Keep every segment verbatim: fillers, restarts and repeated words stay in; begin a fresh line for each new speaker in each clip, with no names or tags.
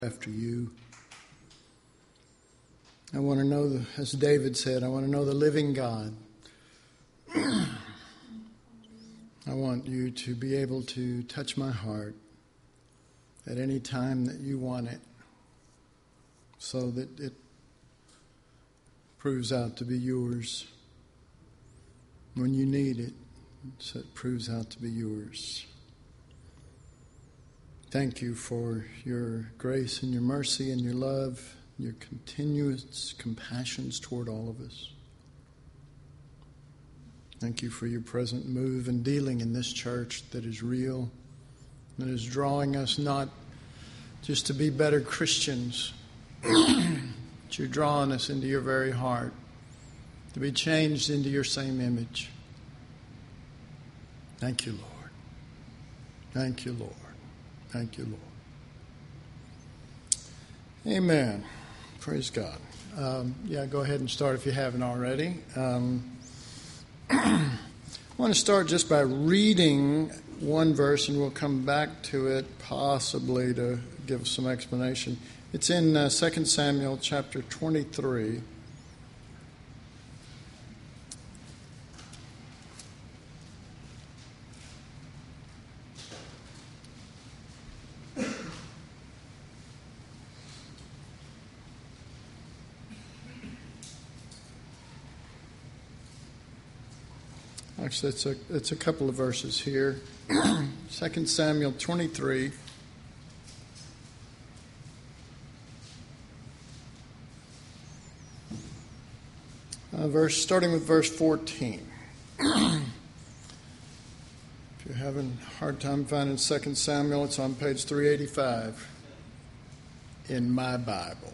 after you. I want to know, the, as David said, I want to know the living God. I want you to be able to touch my heart at any time that you want it, so that it proves out to be yours. When you need it, so it proves out to be yours. Thank you for your grace and your mercy and your love, your continuous compassions toward all of us. Thank you for your present move and dealing in this church that is real, that is drawing us not just to be better Christians, but you're drawing us into your very heart, to be changed into your same image. Thank you, Lord. Thank you, Lord. Thank you, Lord. Amen. Praise God. Um, yeah, go ahead and start if you haven't already. Um, I want to start just by reading one verse, and we'll come back to it possibly to give some explanation. It's in uh, Second Samuel chapter twenty-three. Actually, it's a, it's a couple of verses here. Second Samuel twenty-three. Uh, verse, starting with verse fourteen. If you're having a hard time finding Second Samuel, it's on page three eighty-five in my Bible.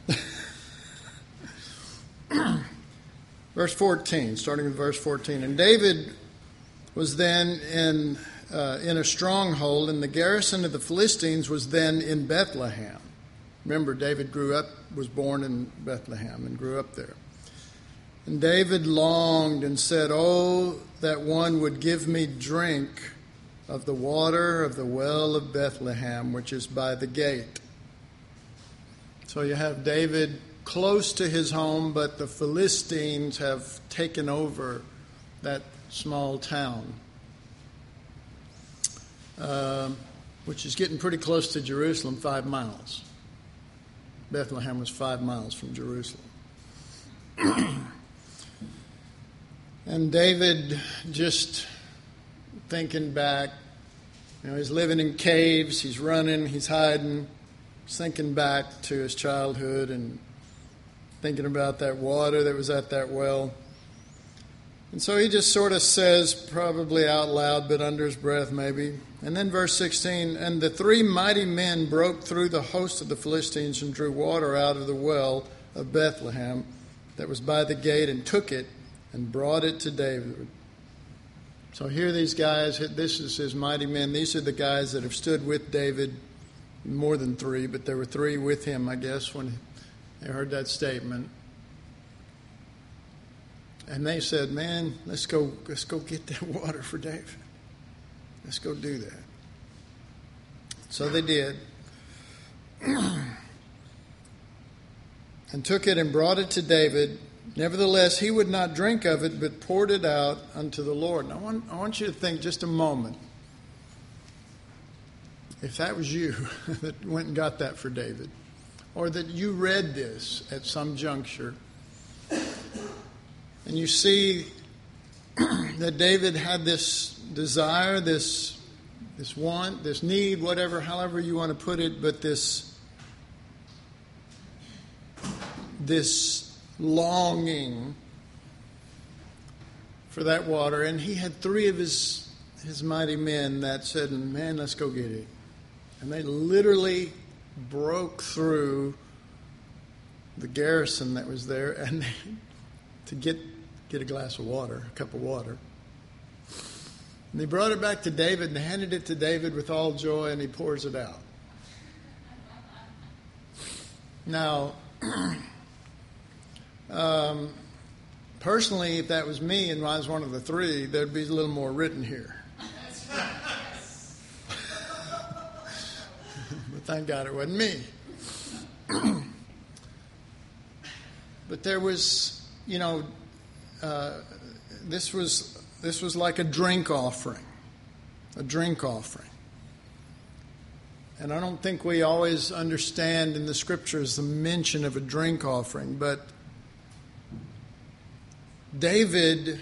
Verse fourteen, starting with verse fourteen. And David was then in uh, in a stronghold, and the garrison of the Philistines was then in Bethlehem. Remember, David grew up, was born in Bethlehem and grew up there. And David longed and said, "Oh, that one would give me drink of the water of the well of Bethlehem, which is by the gate." So you have David close to his home, but the Philistines have taken over that small town, uh, which is getting pretty close to Jerusalem, five miles. Bethlehem was five miles from Jerusalem. And David, just thinking back, you know, he's living in caves, he's running, he's hiding, he's thinking back to his childhood and thinking about that water that was at that well. And so he just sort of says, probably out loud, but under his breath maybe. And then verse sixteen, and the three mighty men broke through the host of the Philistines and drew water out of the well of Bethlehem that was by the gate and took it and brought it to David. So here these guys, this is his mighty men. These are the guys that have stood with David, more than three, but there were three with him, I guess, when they heard that statement. And they said, man, let's go let's go get that water for David. Let's go do that. So they did. And took it and brought it to David. Nevertheless, he would not drink of it, but poured it out unto the Lord. And I want, I want you to think just a moment. If that was you that went and got that for David, or that you read this at some juncture, and you see that David had this desire, this this want, this need, whatever, however you want to put it, but this this longing for that water, and he had three of his his mighty men that said, "Man, let's go get it," and they literally broke through the garrison that was there and they, to get get a glass of water, a cup of water. And they brought it back to David and handed it to David with all joy, and he pours it out. Now, um, personally, if that was me and I was one of the three, there'd be a little more written here. But thank God it wasn't me. But there was, you know, uh, this was this was like a drink offering, a drink offering. And I don't think we always understand in the Scriptures the mention of a drink offering, but David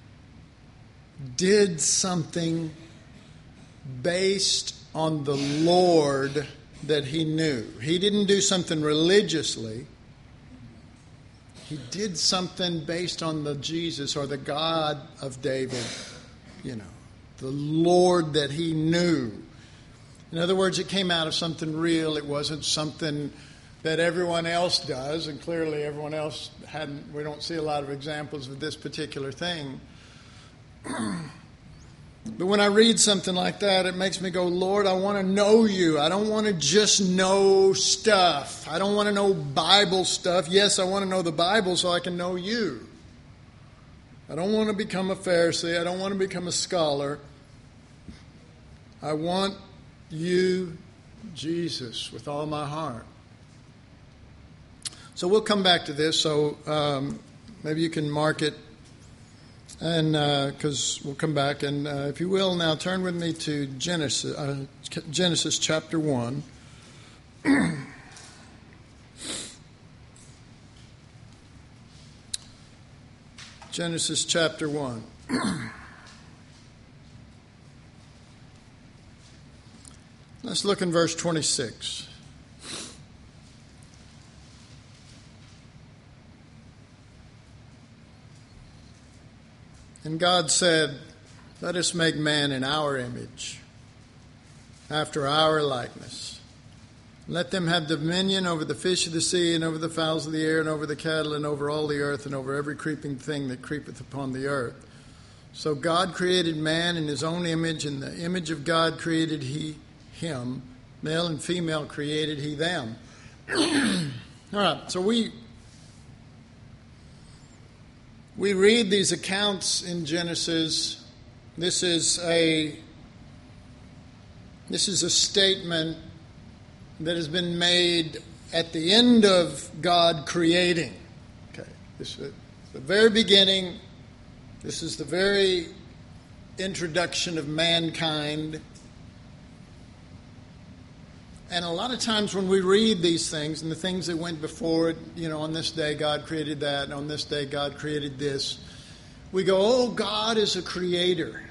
did something based on the Lord that he knew. He didn't do something religiously. He did something based on the Jesus or the God of David, you know, the Lord that he knew. In other words, it came out of something real. It wasn't something that everyone else does, and clearly everyone else hadn't. We don't see a lot of examples of this particular thing. But when I read something like that, it makes me go, Lord, I want to know you. I don't want to just know stuff. I don't want to know Bible stuff. Yes, I want to know the Bible so I can know you. I don't want to become a Pharisee. I don't want to become a scholar. I want you, Jesus, with all my heart. So we'll come back to this. So um, maybe you can mark it. And because uh, we'll come back, and uh, if you will, now turn with me to Genesis, uh, Genesis chapter one. Genesis chapter one. Let's look in verse twenty-six. And God said, let us make man in our image, after our likeness. Let them have dominion over the fish of the sea, and over the fowls of the air, and over the cattle, and over all the earth, and over every creeping thing that creepeth upon the earth. So God created man in his own image. In the image of God created he him. Male and female created he them. All right, so we... We read these accounts in Genesis. This is a this is a statement that has been made at the end of God creating. Okay, this is the very beginning. This is the very introduction of mankind. And a lot of times when we read these things and the things that went before it, you know, on this day God created that, and on this day God created this, we go, oh, God is a creator.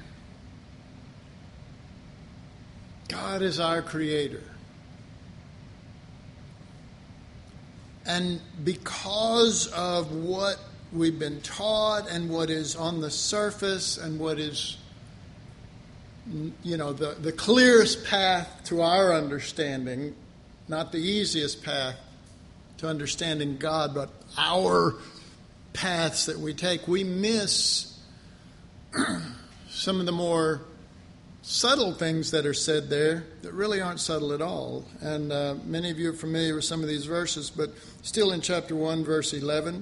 God is our creator. And because of what we've been taught and what is on the surface and what is, you know, the, the clearest path to our understanding, not the easiest path to understanding God, but our paths that we take, we miss some of the more subtle things that are said there that really aren't subtle at all. And uh, many of you are familiar with some of these verses, but still in chapter one, verse eleven.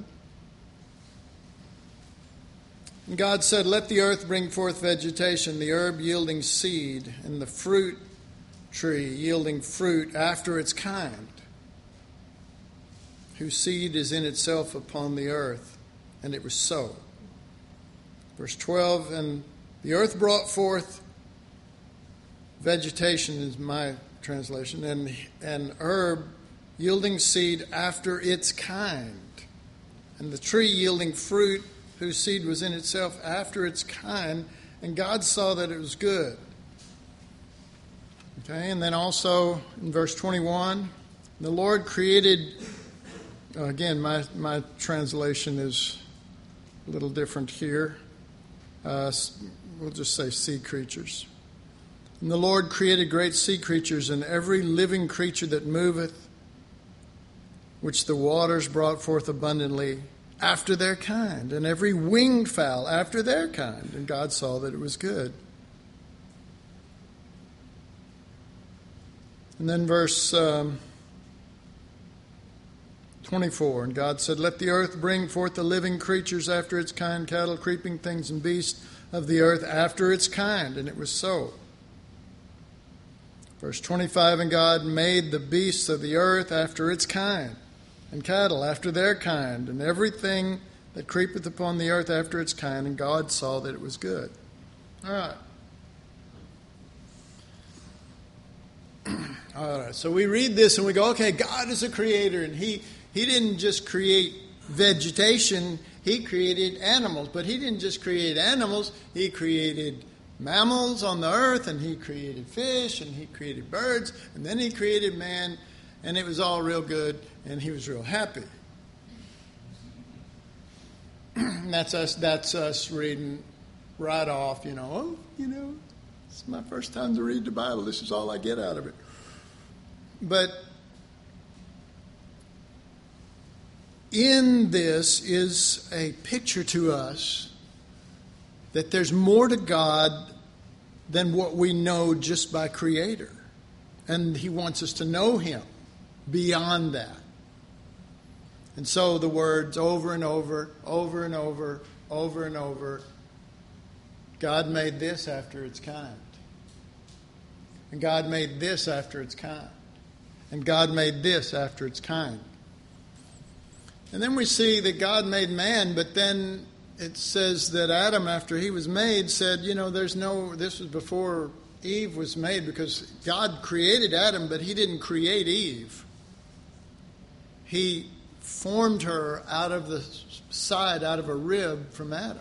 And God said, let the earth bring forth vegetation, the herb yielding seed, and the fruit tree yielding fruit after its kind, whose seed is in itself upon the earth. And it was so. Verse twelve, and the earth brought forth vegetation, is my translation, and an herb yielding seed after its kind, and the tree yielding fruit, whose seed was in itself after its kind, and God saw that it was good. Okay, and then also in verse twenty-one, the Lord created, again, my, my translation is a little different here. Uh, we'll just say sea creatures. And the Lord created great sea creatures and every living creature that moveth, which the waters brought forth abundantly, after their kind, and every winged fowl after their kind. And God saw that it was good. And then verse um, twenty-four, and God said, let the earth bring forth the living creatures after its kind, cattle, creeping things, and beasts of the earth after its kind. And it was so. Verse twenty-five, and God made the beasts of the earth after its kind, and cattle after their kind, and everything that creepeth upon the earth after its kind, and God saw that it was good. All right. All right, so we read this and we go, okay, God is a creator, and he, he didn't just create vegetation, he created animals. But he didn't just create animals, he created mammals on the earth, and he created fish, and he created birds, and then he created man, and it was all real good, and he was real happy. that's us that's us reading right off, you know, oh, you know, it's my first time to read the Bible, this is all I get out of it. But in this is a picture to us that there's more to God than what we know just by Creator. And He wants us to know Him beyond that. And so the words over and over, over and over, over and over, God made this after its kind. And God made this after its kind. And God made this after its kind. And then we see that God made man, but then it says that Adam, after he was made, said, you know, there's no, this was before Eve was made, because God created Adam, but He didn't create Eve. He formed her out of the side, out of a rib from Adam.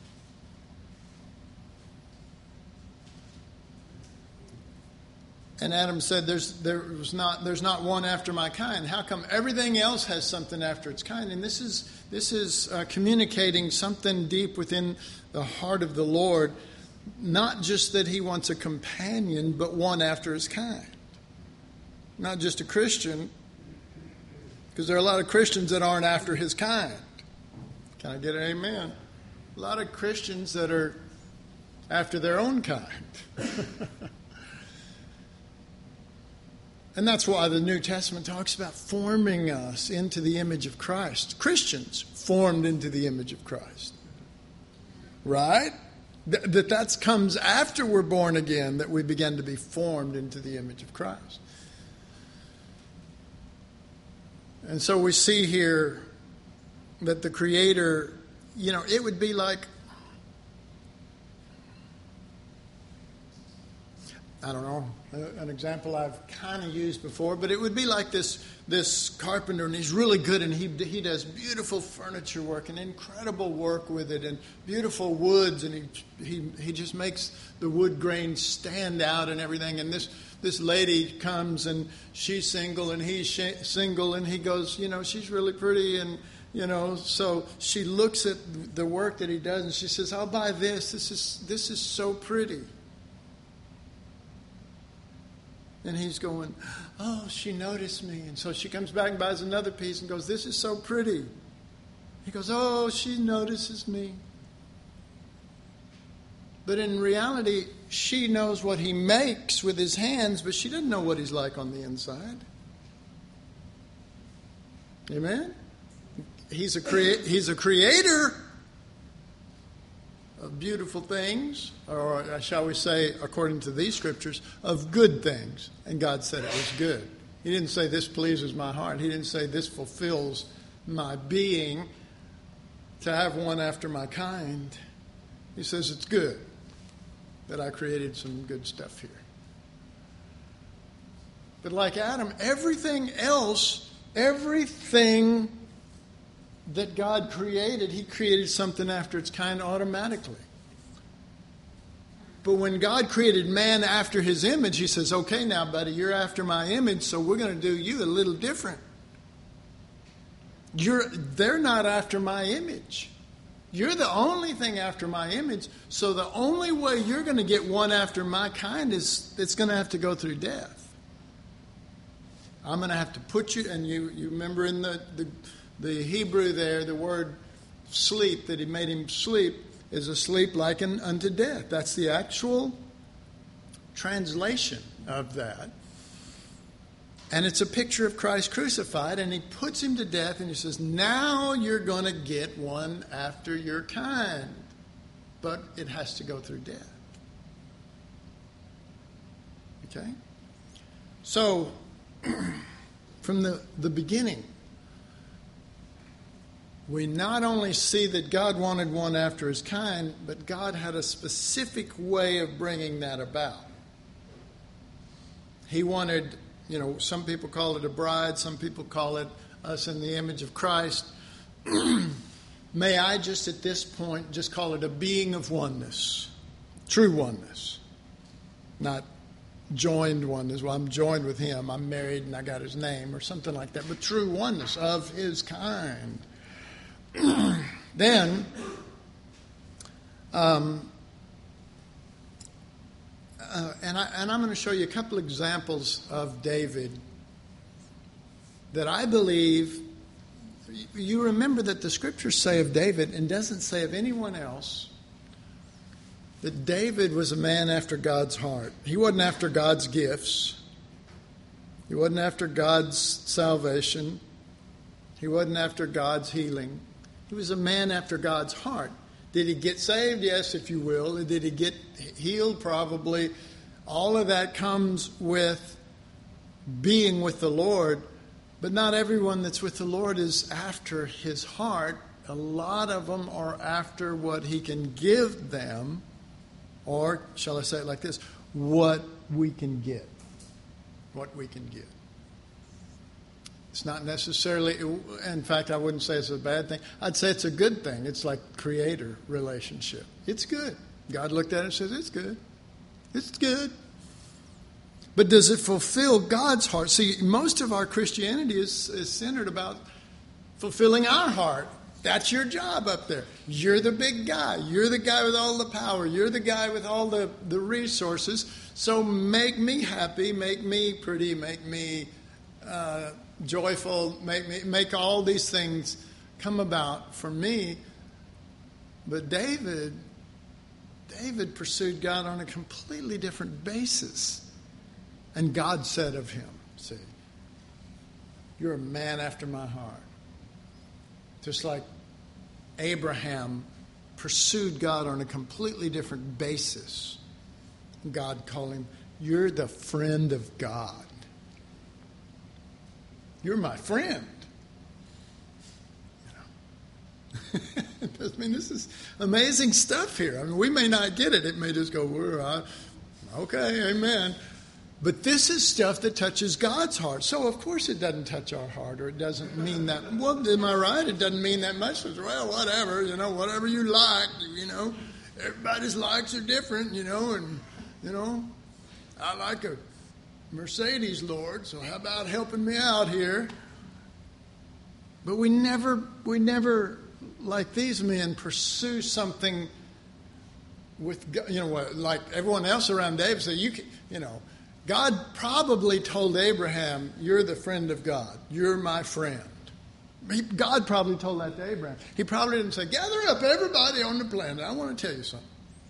And Adam said, "There's there was not there's not one after my kind. How come everything else has something after its kind?" And this is this is uh, communicating something deep within the heart of the Lord. Not just that He wants a companion, but one after His kind. Not just a Christian, because there are a lot of Christians that aren't after His kind. Can I get an amen? A lot of Christians that are after their own kind. And that's why the New Testament talks about forming us into the image of Christ. Christians formed into the image of Christ. Right? That that comes after we're born again, that we begin to be formed into the image of Christ. And so we see here that the Creator, you know, it would be like, I don't know, an example I've kind of used before, but it would be like this this carpenter, and he's really good, and he he does beautiful furniture work and incredible work with it, and beautiful woods, and he he he just makes the wood grain stand out and everything. And this this lady comes, and she's single, and he's sh- single, and he goes, you know, she's really pretty, and you know, so she looks at the work that he does, and she says, "I'll buy this. This is this is so pretty." And he's going, "Oh, she noticed me." And so she comes back and buys another piece and goes, "This is so pretty." He goes, "Oh, she notices me." But in reality, she knows what he makes with his hands, but she doesn't know what he's like on the inside. Amen? He's a crea- he's a creator of beautiful things, or shall we say, according to these scriptures, of good things. And God said it was good. He didn't say this pleases my heart. He didn't say this fulfills my being to have one after my kind. He says it's good that I created some good stuff here. But like Adam, everything else, everything that God created, He created something after its kind automatically. But when God created man after His image, He says, "Okay, now, buddy, you're after my image, so we're going to do you a little different. You're, they're not after my image. You're the only thing after my image, so the only way you're going to get one after my kind is it's going to have to go through death. I'm going to have to put you," and you, you remember in the... the The Hebrew there, the word sleep, that He made him sleep, is a sleep likened unto death. That's the actual translation of that. And it's a picture of Christ crucified, and He puts him to death, and He says, "Now you're going to get one after your kind." But it has to go through death. Okay? So, from the, the beginning, we not only see that God wanted one after his kind, but God had a specific way of bringing that about. He wanted, you know, some people call it a bride, some people call it us in the image of Christ. May I just at this point just call it a being of oneness, true oneness, not joined oneness. Well, I'm joined with him, I'm married and I got his name or something like that, but true oneness of his kind. Then, um, uh, and, I, and I'm going to show you a couple examples of David that I believe, you remember that the scriptures say of David, and doesn't say of anyone else, that David was a man after God's heart. He wasn't after God's gifts. He wasn't after God's salvation. He wasn't after God's healing. He was a man after God's heart. Did he get saved? Yes, if you will. Did he get healed? Probably. All of that comes with being with the Lord. But not everyone that's with the Lord is after his heart. A lot of them are after what he can give them. Or, shall I say it like this, what we can get. What we can get. It's not necessarily, in fact, I wouldn't say it's a bad thing. I'd say it's a good thing. It's like creator relationship. It's good. God looked at it and says, it's good. It's good. But does it fulfill God's heart? See, most of our Christianity is, is centered about fulfilling our heart. That's your job up there. You're the big guy. You're the guy with all the power. You're the guy with all the, the resources. So make me happy, make me pretty, make me uh, joyful, make me make all these things come about for me. But David, David pursued God on a completely different basis. And God said of him, see, you're a man after my heart. Just like Abraham pursued God on a completely different basis. God called him, you're the friend of God. You're my friend. You know? I mean, this is amazing stuff here. I mean, we may not get it. It may just go, we're, uh, okay, amen. But this is stuff that touches God's heart. So, of course, it doesn't touch our heart, or it doesn't mean that. Well, am I right? It doesn't mean that much. Well, whatever, you know, whatever you like, you know. Everybody's likes are different, you know, and, you know, I like a Mercedes, Lord, so how about helping me out here? But we never, we never, like these men, pursue something with, you know, like everyone else around David said, you can, you know, God probably told Abraham, you're the friend of God. You're my friend. He, God probably told that to Abraham. He probably didn't say, gather up everybody on the planet. I want to tell you something.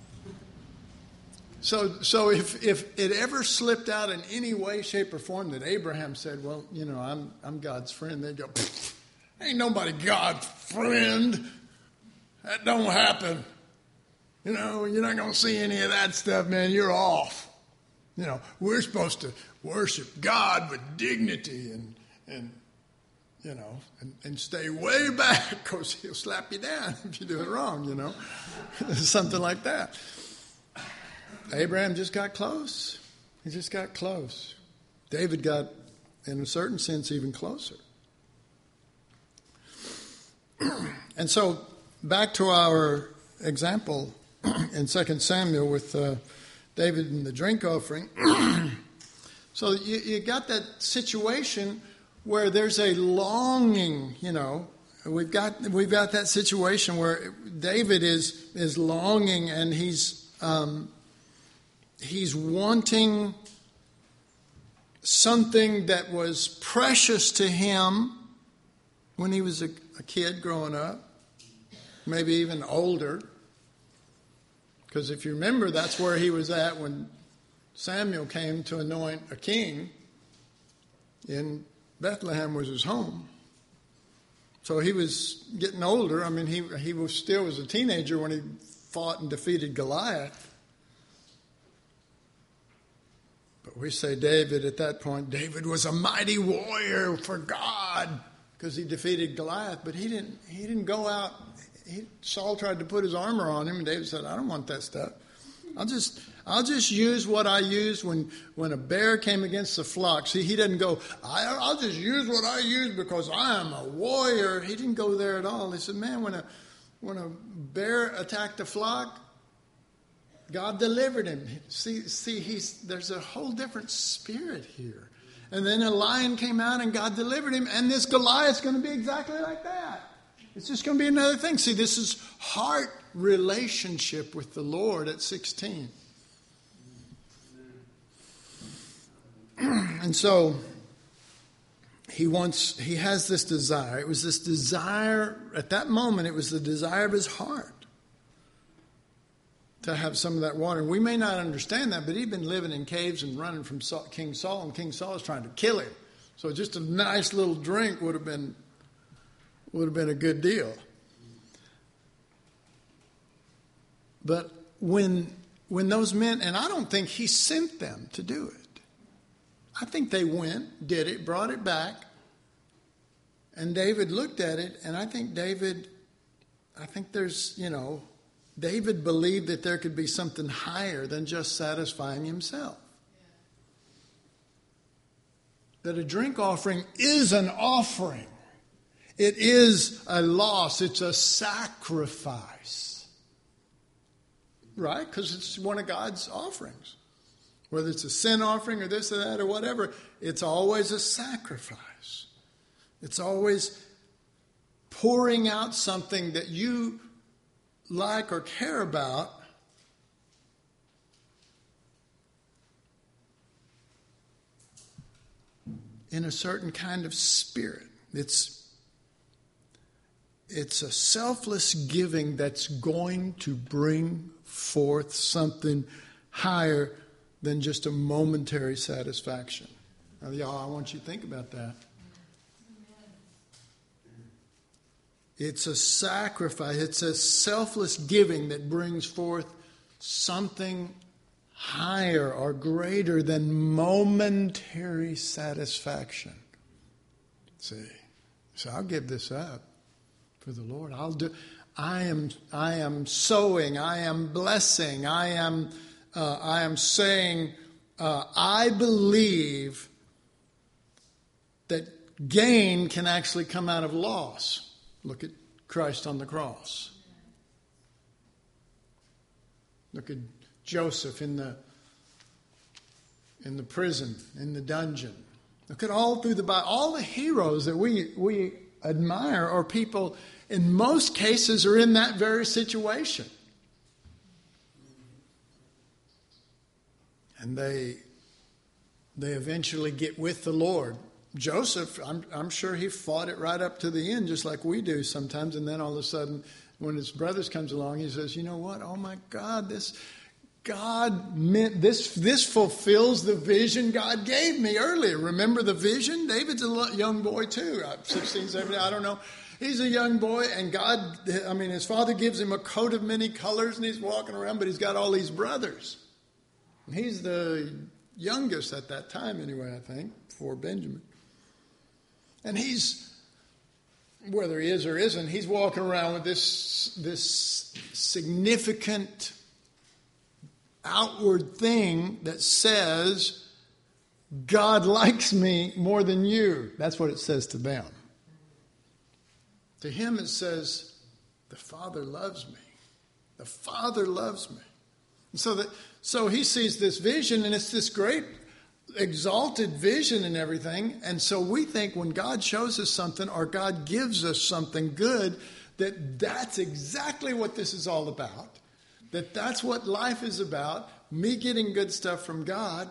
So so if, if it ever slipped out in any way, shape, or form that Abraham said, well, you know, I'm I'm God's friend, they'd go, ain't nobody God's friend. That don't happen. You know, you're not going to see any of that stuff, man. You're off. You know, we're supposed to worship God with dignity and, and you know, and, and stay way back because he'll slap you down if you do it wrong, you know. Something like that. Abraham just got close. He just got close. David got, in a certain sense, even closer. And so, back to our example in Second Samuel with uh, David and the drink offering. So you, you got that situation where there's a longing, you know. We've got we've got that situation where David is is longing and he's um, he's wanting something that was precious to him when he was a, a kid growing up, maybe even older. Because if you remember, that's where he was at when Samuel came to anoint a king. In Bethlehem was his home. So he was getting older. I mean, he he was still was a teenager when he fought and defeated Goliath. But we say David, at that point, David was a mighty warrior for God because he defeated Goliath. But he didn't, he didn't go out. He, Saul tried to put his armor on him, and David said, I don't want that stuff. I'll just I'll just use what I used when, when a bear came against the flock. See, he didn't go, I, I'll just use what I used because I am a warrior. He didn't go there at all. He said, man, when a when a bear attacked the flock, God delivered him. See, see, he's there's a whole different spirit here. And then a lion came out and God delivered him. And this Goliath's going to be exactly like that. It's just going to be another thing. See, this is heart relationship with the Lord at sixteen. And so he wants, he has this desire. It was this desire, at that moment, it was the desire of his heart to have some of that water. And we may not understand that, but he'd been living in caves and running from Saul, King Saul, and King Saul was trying to kill him. So just a nice little drink would have been would have been a good deal. But when when those men, and I don't think he sent them to do it. I think they went, did it, brought it back, and David looked at it, and I think David, I think there's, you know, David believed that there could be something higher than just satisfying himself. That a drink offering is an offering. It is a loss. It's a sacrifice. Right? Because it's one of God's offerings. Whether it's a sin offering or this or that or whatever, it's always a sacrifice. It's always pouring out something that you like or care about in a certain kind of spirit. It's It's a selfless giving that's going to bring forth something higher than just a momentary satisfaction. Now, y'all, I want you to think about that. It's a sacrifice. It's a selfless giving that brings forth something higher or greater than momentary satisfaction. See, so I'll give this up for the Lord. I'll do. I am. I am sowing. I am blessing. I am. Uh, I am saying. Uh, I believe that gain can actually come out of loss. Look at Christ on the cross. Look at Joseph in the in the prison, in the dungeon. Look at all through the Bible, all the heroes that we we admire are people, in most cases, are in that very situation. And they they eventually get with the Lord. Joseph, I'm, I'm sure he fought it right up to the end, just like we do sometimes. And then all of a sudden, when his brothers comes along, he says, you know what? Oh, my God, this God meant this. This fulfills the vision God gave me earlier. Remember the vision? David's a young boy, too, sixteen, seventeen, I don't know. He's a young boy, and God, I mean, his father gives him a coat of many colors, and he's walking around, but he's got all these brothers. And he's the youngest at that time, anyway, I think, before Benjamin. And he's, whether he is or isn't, he's walking around with this, this significant outward thing that says, God likes me more than you. That's what it says to them. To him it says, the Father loves me. The Father loves me. And so that, so he sees this vision, and it's this great exalted vision and everything. And so we think when God shows us something or God gives us something good, that that's exactly what this is all about. That that's what life is about, me getting good stuff from God.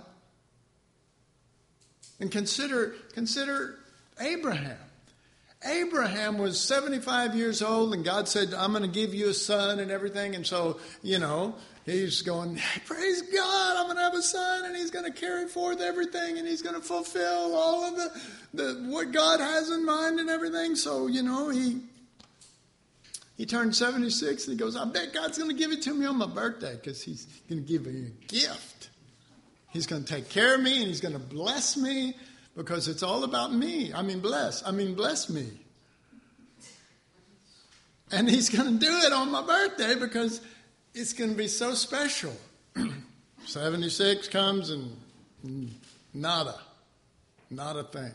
And consider, consider Abraham. Abraham was seventy-five years old, and God said, I'm going to give you a son and everything. And so, you know, he's going, praise God, I'm going to have a son, and he's going to carry forth everything, and he's going to fulfill all of the, the what God has in mind and everything. So, you know, he he turned seventy-six, and he goes, I bet God's going to give it to me on my birthday because he's going to give me a gift. He's going to take care of me, and he's going to bless me because it's all about me. I mean, bless. I mean, bless me. And he's going to do it on my birthday because it's going to be so special. seventy-six comes and nada. Not a thing.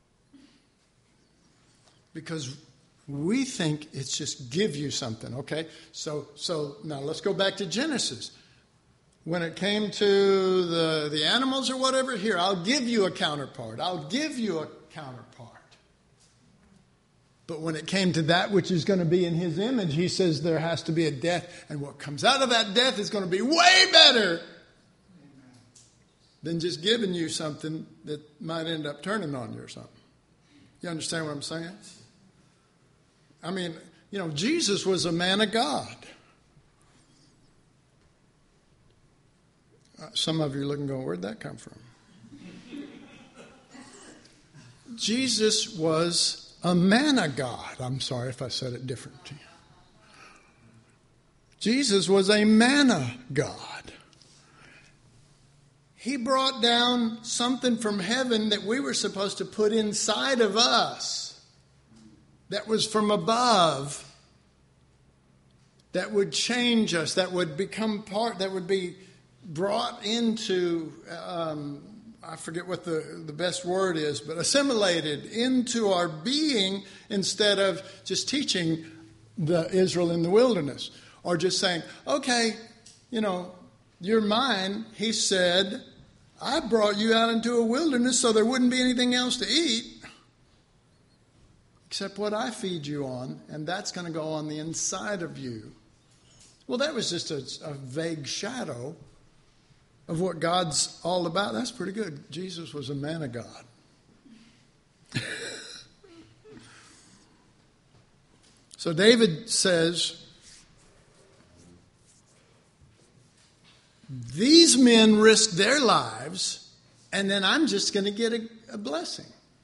Because we think it's just give you something, okay? So so now let's go back to Genesis. When it came to the, the animals or whatever, here, I'll give you a counterpart. I'll give you a counterpart. But when it came to that which is going to be in his image, he says there has to be a death. And what comes out of that death is going to be way better than just giving you something that might end up turning on you or something. You understand what I'm saying? I mean, you know, Jesus was a man of God. Uh, some of you are looking going, where'd that come from? Jesus was a man of God. I'm sorry if I said it different to you. Jesus was a man of God. He brought down something from heaven that we were supposed to put inside of us. That was from above. That would change us. That would become part, that would be brought into, um, I forget what the, the best word is, but assimilated into our being instead of just teaching the Israel in the wilderness. Or just saying, okay, you know, you're mine. He said, I brought you out into a wilderness so there wouldn't be anything else to eat except what I feed you on, and that's going to go on the inside of you. Well, that was just a, a vague shadow of what God's all about. That's pretty good. Jesus was a man of God. So David says, these men risk their lives, and then I'm just going to get a, a blessing.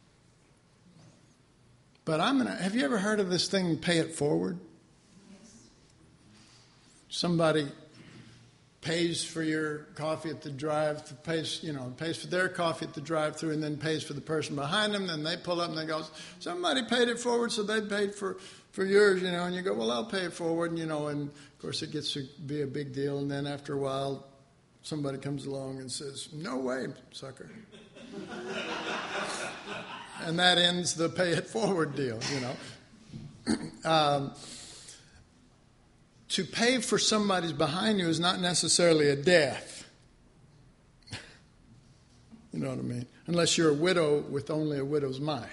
But I'm going to, have you ever heard of this thing, pay it forward? Yes. Somebody pays for your coffee at the drive, pays, you know, pays for their coffee at the drive-thru, and then pays for the person behind them. Then they pull up and they go, somebody paid it forward, so they paid for, for yours, you know. And you go, well, I'll pay it forward, and, you know, and of course it gets to be a big deal. And then after a while, somebody comes along and says, no way, sucker. And that ends the pay it forward deal, you know. um, to pay for somebody's behind you is not necessarily a death. You know what I mean? Unless you're a widow with only a widow's mind.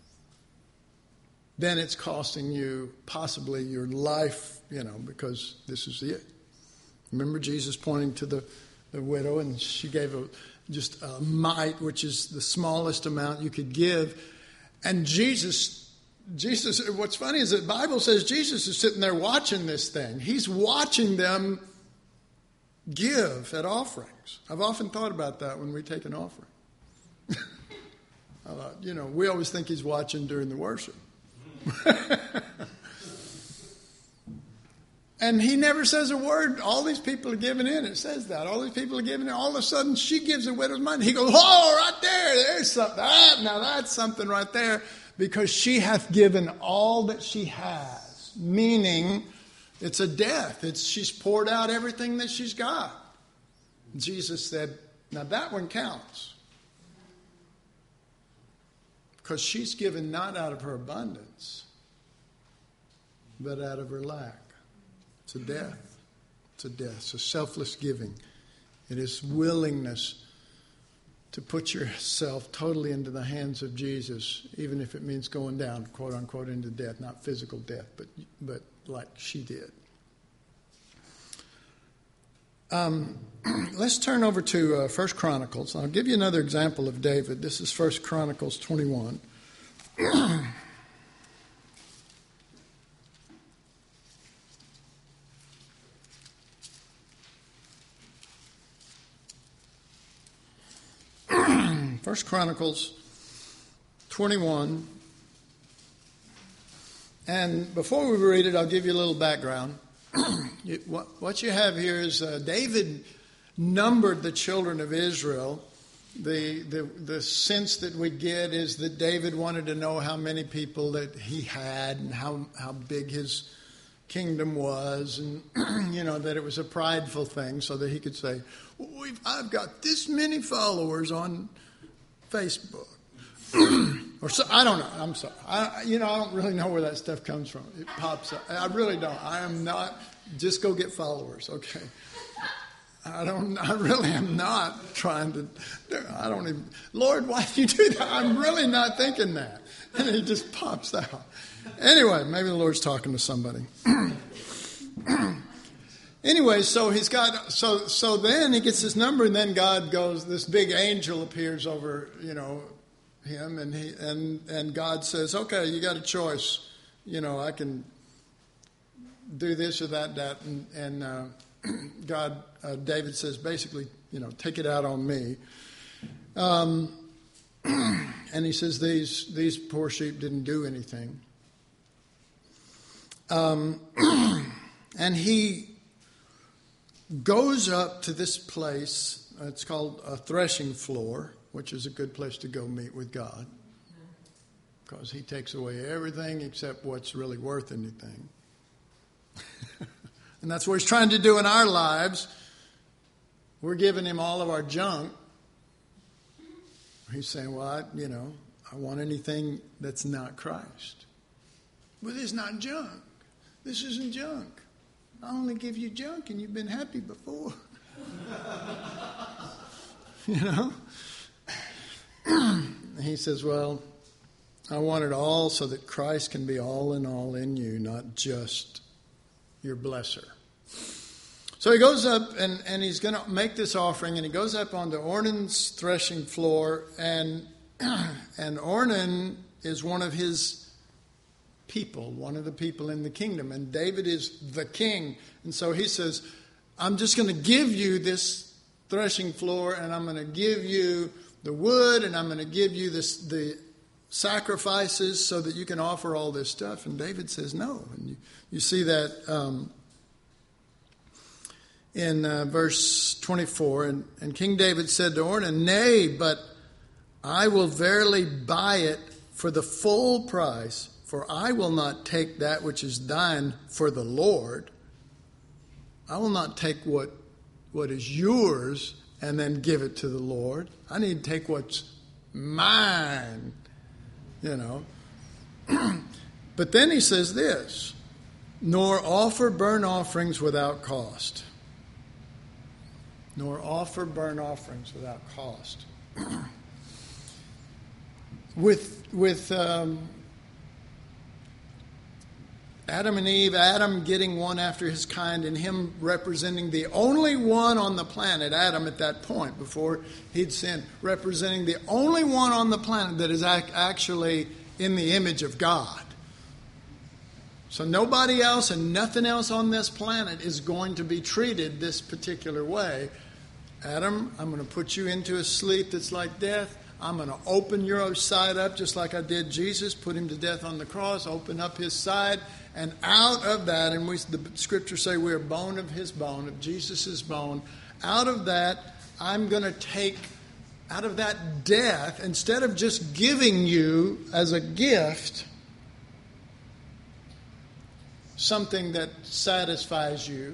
Then it's costing you possibly your life, you know, because this is it. Remember Jesus pointing to the, the widow, and she gave a, just a mite, which is the smallest amount you could give. And Jesus... Jesus, what's funny is that the Bible says Jesus is sitting there watching this thing. He's watching them give at offerings. I've often thought about that when we take an offering. I thought, you know, we always think he's watching during the worship. And he never says a word. All these people are giving in. It says that. All these people are giving in. All of a sudden, she gives a widow's money. He goes, oh, right there. There's something. That, now that's something right there. Because she hath given all that she has. Meaning, it's a death. It's she's poured out everything that she's got. Jesus said, now that one counts. Because she's given not out of her abundance, but out of her lack. It's a death. It's a death. It's a selfless giving. It is willingness to put yourself totally into the hands of Jesus, even if it means going down, quote unquote, into death. Not physical death, but but like she did. Um, let's turn over to uh, First Chronicles. I'll give you another example of David. This is First Chronicles twenty-one. First Chronicles twenty-one. And before we read it, I'll give you a little background. what, what you have here is uh, David numbered the children of Israel, the, the, the sense that we get is that David wanted to know how many people that he had and how, how big his kingdom was, and you know, that it was a prideful thing, so that he could say, well, we've, I've got this many followers on Facebook. Or so, I don't know. I'm sorry. I, you know, I don't really know where that stuff comes from. It pops up. I really don't. I am not. Just go get followers, okay? I don't. I really am not trying to. I don't even. Lord, why do you do that? I'm really not thinking that. And it just pops out. Anyway, maybe the Lord's talking to somebody. Anyway, so he's got. So so then he gets this number, and then God goes. This big angel appears over, you know, him, and he and and God says, "Okay, you got a choice. You know, I can do this or that, that." And, and uh, God, uh, David says, basically, you know, take it out on me. Um, and he says, these these poor sheep didn't do anything. Um, and he goes up to this place. It's called a threshing floor, which is a good place to go meet with God, because he takes away everything except what's really worth anything. And that's what he's trying to do in our lives. We're giving him all of our junk. He's saying, well, I, you know, I want anything that's not Christ. Well, this is not junk. This isn't junk. I only give you junk and you've been happy before. You know? He says, well, I want it all so that Christ can be all in all in you, not just your blesser. So he goes up and, and he's going to make this offering, and he goes up onto Ornan's threshing floor, and and Ornan is one of his people, one of the people in the kingdom, and David is the king. And so he says, I'm just going to give you this threshing floor, and I'm going to give you the wood, and I'm going to give you this the sacrifices so that you can offer all this stuff. And David says no. And you, you see that um, in uh, verse twenty-four. And, and King David said to Ornan, nay, but I will verily buy it for the full price, for I will not take that which is thine for the Lord. I will not take what what is yours and then give it to the Lord. I need to take what's mine. You know. But then he says this, nor offer burnt offerings without cost. Nor offer burnt offerings without cost. with with um, Adam and Eve, Adam getting one after his kind, and him representing the only one on the planet, Adam at that point, before he'd sinned, representing the only one on the planet that is ac- actually in the image of God. So nobody else and nothing else on this planet is going to be treated this particular way. Adam, I'm going to put you into a sleep that's like death. I'm going to open your side up just like I did Jesus, put him to death on the cross, open up his side, and out of that, and we, the scriptures say we are bone of his bone, of Jesus' bone, out of that, I'm going to take, out of that death, instead of just giving you as a gift something that satisfies you,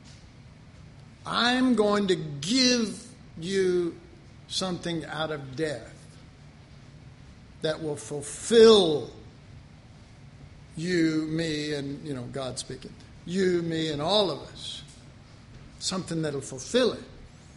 I'm going to give you something out of death that will fulfill you, me, and, you know, God speaking, you, me, and all of us. Something that'll fulfill it.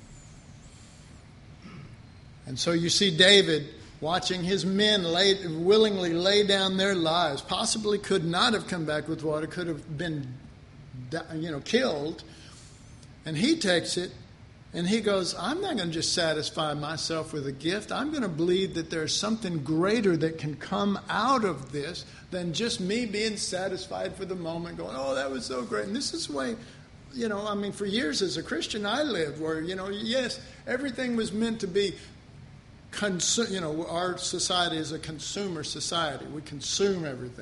And so you see David watching his men lay, willingly lay down their lives, possibly could not have come back with water, could have been, you know, killed. And he takes it and he goes, I'm not going to just satisfy myself with a gift. I'm going to believe that there's something greater that can come out of this than just me being satisfied for the moment, going, oh, that was so great. And this is the way, you know, I mean, for years as a Christian I lived where, you know, yes, everything was meant to be, consu- you know, our society is a consumer society. We consume everything.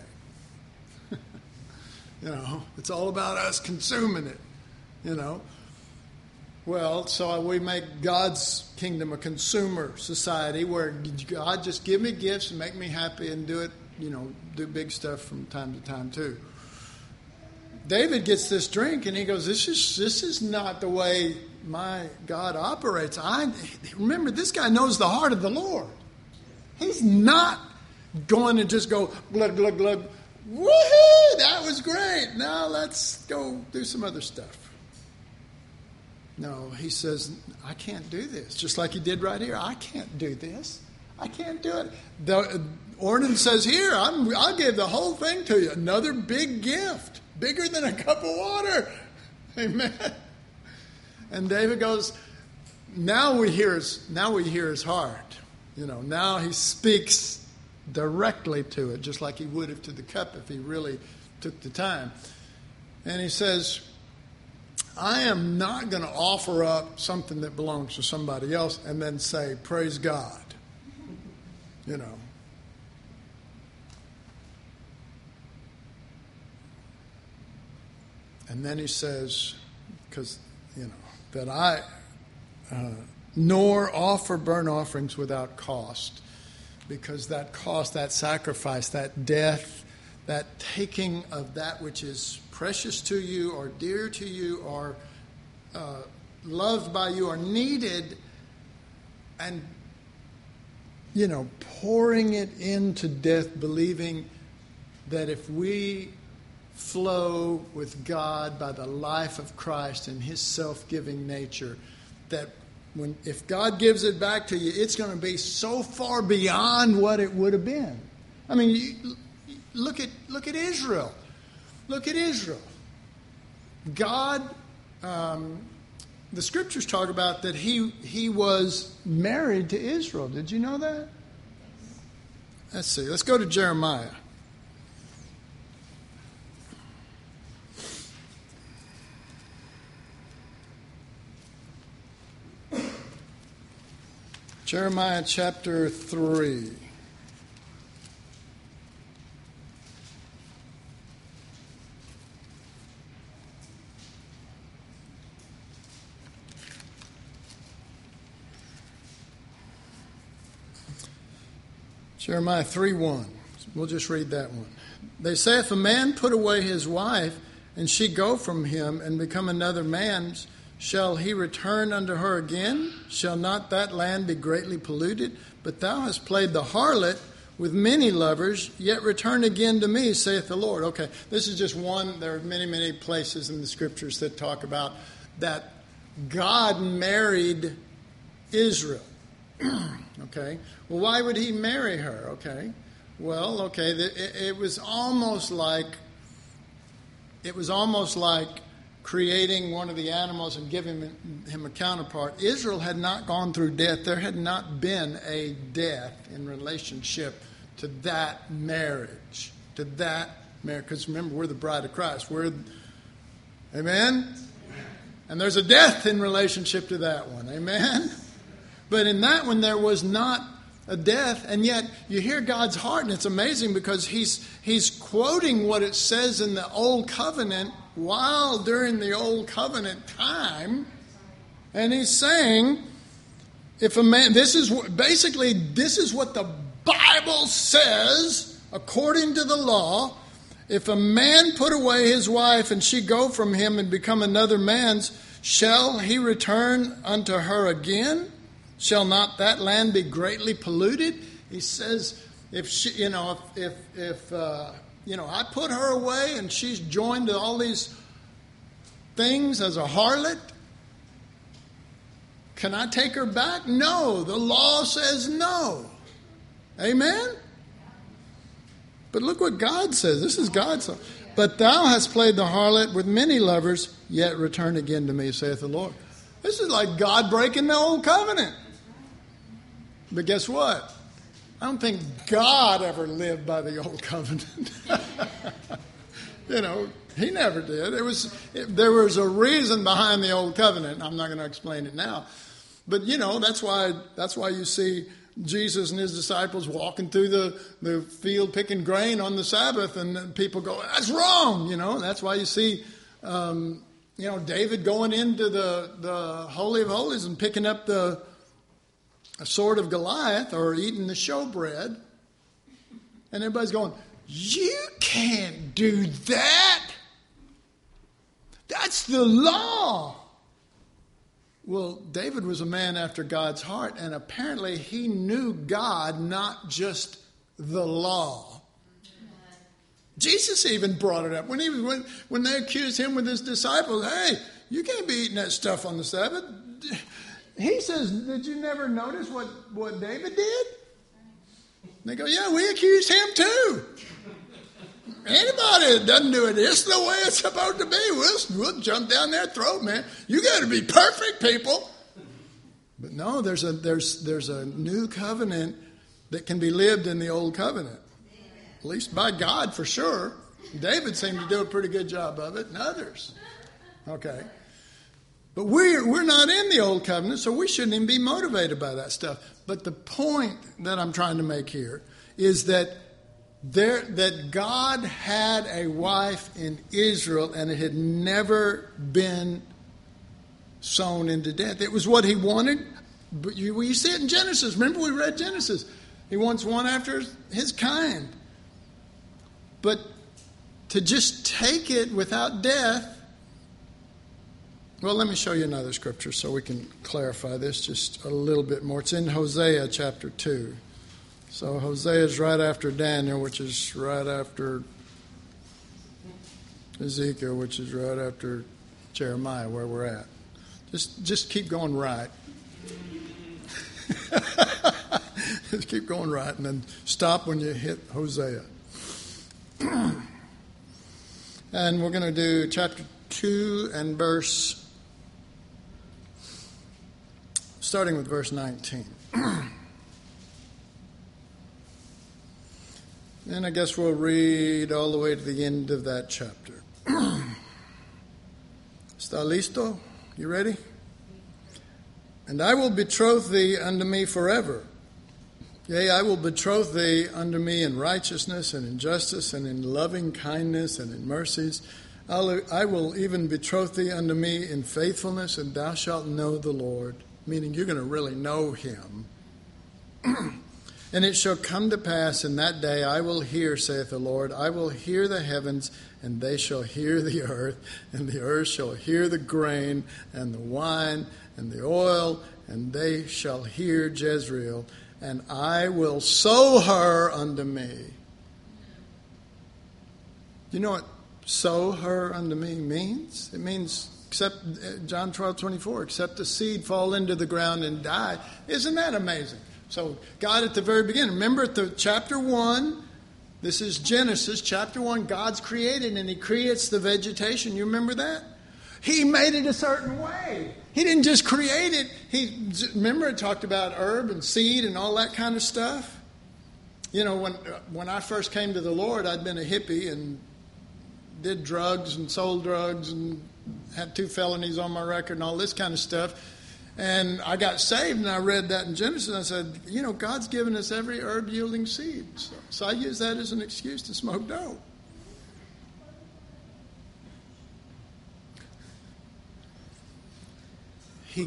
You know, it's all about us consuming it, you know. Well, so we make God's kingdom a consumer society where God just give me gifts and make me happy and do it, you know, do big stuff from time to time too. David gets this drink and he goes, this is this is not the way my God operates. I remember, this guy knows the heart of the Lord. He's not going to just go glug glug glug. Woohoo! That was great. Now let's go do some other stuff. No, he says, I can't do this. Just like he did right here. I can't do this. I can't do it. The ordinance says here, I'm, I'll give the whole thing to you. Another big gift. Bigger than a cup of water. Amen. And David goes, now we hear his, now we hear his heart. You know, now he speaks directly to it, just like he would have to the cup if he really took the time. And he says, I am not going to offer up something that belongs to somebody else and then say, praise God. You know. And then he says, because, you know, that I, uh, nor offer burnt offerings without cost. Because that cost, that sacrifice, that death, that taking of that which is precious to you or dear to you or uh, loved by you or needed, and, you know, pouring it into death, believing that if we flow with God by the life of Christ and his self-giving nature, that when if God gives it back to you, it's going to be so far beyond what it would have been. I mean, you, look at look at Israel. Look at Israel. God, um, the scriptures talk about that he he was married to Israel. Did you know that? Let's see. Let's go to Jeremiah. Jeremiah chapter three. Jeremiah three one. We'll just read that one. They say, if a man put away his wife, and she go from him, and become another man's, shall he return unto her again? Shall not that land be greatly polluted? But thou hast played the harlot with many lovers, yet return again to me, saith the Lord. Okay, this is just one. There are many, many places in the scriptures that talk about that God married Israel. Okay, well, why would he marry her? Okay, well, okay, it, it was almost like, it was almost like creating one of the animals and giving him, him a counterpart. Israel had not gone through death. There had not been a death in relationship to that marriage, to that marriage. Because remember, we're the bride of Christ. We're, amen? And there's a death in relationship to that one. Amen? But in that one, there was not a death, and yet you hear God's heart, and it's amazing because he's he's quoting what it says in the Old Covenant while during the Old Covenant time, and he's saying, if a man, this is basically this is what the Bible says according to the law. If a man put away his wife and she go from him and become another man's, shall he return unto her again? Shall not that land be greatly polluted? He says, if she, you know, if if, if uh, you know, I put her away and she's joined to all these things as a harlot, can I take her back? No, the law says no. Amen? But look what God says. This is God's. But thou hast played the harlot with many lovers, yet return again to me, saith the Lord. This is like God breaking the old covenant. But guess what? I don't think God ever lived by the old covenant. You know, he never did. It was it, there was a reason behind the old covenant. I'm not going to explain it now. But, you know, that's why that's why you see Jesus and his disciples walking through the, the field picking grain on the Sabbath, and people go, that's wrong, you know. That's why you see um, you know, David going into the, the Holy of Holies and picking up the sword of Goliath or eating the showbread. And everybody's going, you can't do that. That's the law. Well, David was a man after God's heart, and apparently he knew God, not just the law. Jesus even brought it up when he was when, when they accused him with his disciples. Hey, you can't be eating that stuff on the Sabbath. He says, did you never notice what, what David did? They go, yeah, we accused him too. Anybody that doesn't do it this the way it's supposed to be, we'll, we'll jump down their throat, man. You got to be perfect, people. But no, there's a there's there's a new covenant that can be lived in the old covenant. At least by God, for sure. David seemed to do a pretty good job of it, and others. Okay. But we're, we're not in the old covenant, so we shouldn't even be motivated by that stuff. But the point that I'm trying to make here is that there that God had a wife in Israel, and it had never been sown into death. It was what he wanted. But you, well, you see it in Genesis. Remember we read Genesis. He wants one after his kind. But to just take it without death. Well, let me show you another scripture so we can clarify this just a little bit more. It's in Hosea chapter two. So Hosea is right after Daniel, which is right after Ezekiel, which is right after Jeremiah, where we're at. Just, just keep going right. Just keep going right, and then stop when you hit Hosea. And we're going to do chapter two and verse, starting with verse nineteen. And I guess we'll read all the way to the end of that chapter. ¿Está listo? You ready? And I will betroth thee unto me forever. Yea, I will betroth thee unto me in righteousness and in justice and in loving kindness and in mercies. I'll, I will even betroth thee unto me in faithfulness, and thou shalt know the Lord. Meaning you're going to really know him. And it shall come to pass in that day, I will hear, saith the Lord, I will hear the heavens, and they shall hear the earth, and the earth shall hear the grain, and the wine, and the oil, and they shall hear Jezreel, and I will sow her unto me. You know what sow her unto me means? It means, except John twelve twenty-four, except the seed fall into the ground and die. Isn't that amazing? So God at the very beginning, remember at the chapter one, this is Genesis, chapter one, God's created and he creates the vegetation. You remember that? He made it a certain way. He didn't just create it. He remember it talked about herb and seed and all that kind of stuff. You know, when when I first came to the Lord, I'd been a hippie and did drugs and sold drugs and had two felonies on my record and all this kind of stuff. And I got saved, and I read that in Genesis, and I said, you know, God's given us every herb-yielding seed. So, so I use that as an excuse to smoke dope. He,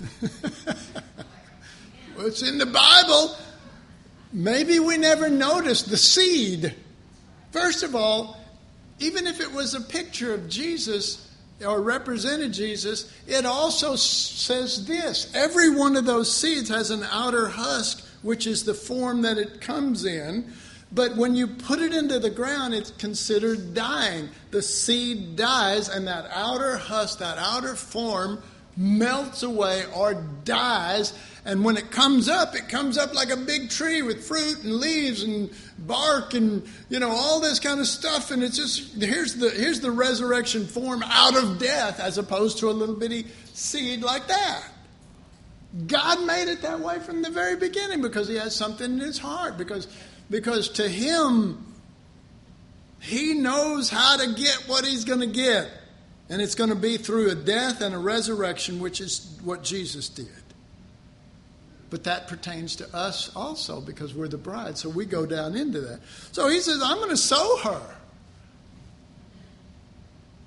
well, it's in the Bible. Maybe we never noticed the seed. First of all, even if it was a picture of Jesus or represented Jesus, it also says this. Every one of those seeds has an outer husk, which is the form that it comes in. But when you put it into the ground, it's considered dying. The seed dies, and that outer husk, that outer form, melts away or dies. And when it comes up, it comes up like a big tree with fruit and leaves and bark and, you know, all this kind of stuff. And it's just, here's the here's the resurrection form out of death, as opposed to a little bitty seed like that. God made it that way from the very beginning because he has something in his heart. Because, because to him, he knows how to get what he's going to get. And it's going to be through a death and a resurrection, which is what Jesus did. But that pertains to us also because we're the bride. So we go down into that. So he says, I'm going to sow her.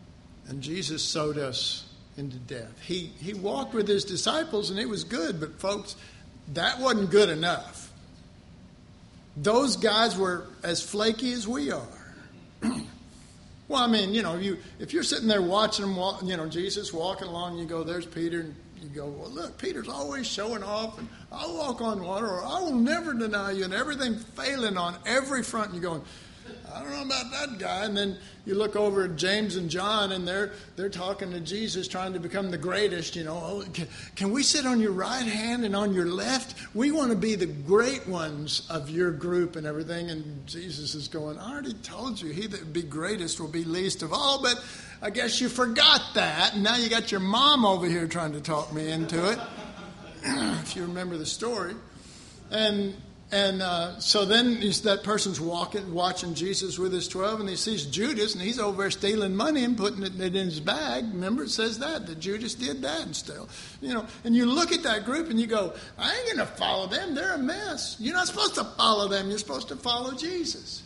And Jesus sowed us into death. He, he walked with his disciples, and it was good, but folks, that wasn't good enough. Those guys were as flaky as we are. Well, I mean, you know, you if you're sitting there watching them, walk, you know, Jesus walking along, you go, there's Peter, and you go, well, look, Peter's always showing off, and I'll walk on water, or I will never deny you, and everything failing on every front, and you're going, I don't know about that guy. And then you look over at James and John, and they're they're talking to Jesus, trying to become the greatest. You know, oh, can, can we sit on your right hand and on your left? We want to be the great ones of your group and everything. And Jesus is going, I already told you, he that would be greatest will be least of all. But I guess you forgot that. And now you got your mom over here trying to talk me into it, if you remember the story. And And uh, so then he's, that person's walking, watching Jesus with his twelve, and he sees Judas, and he's over there stealing money and putting it in his bag. Remember, it says that, that Judas did that and still. You know, and you look at that group and you go, I ain't going to follow them. They're a mess. You're not supposed to follow them. You're supposed to follow Jesus.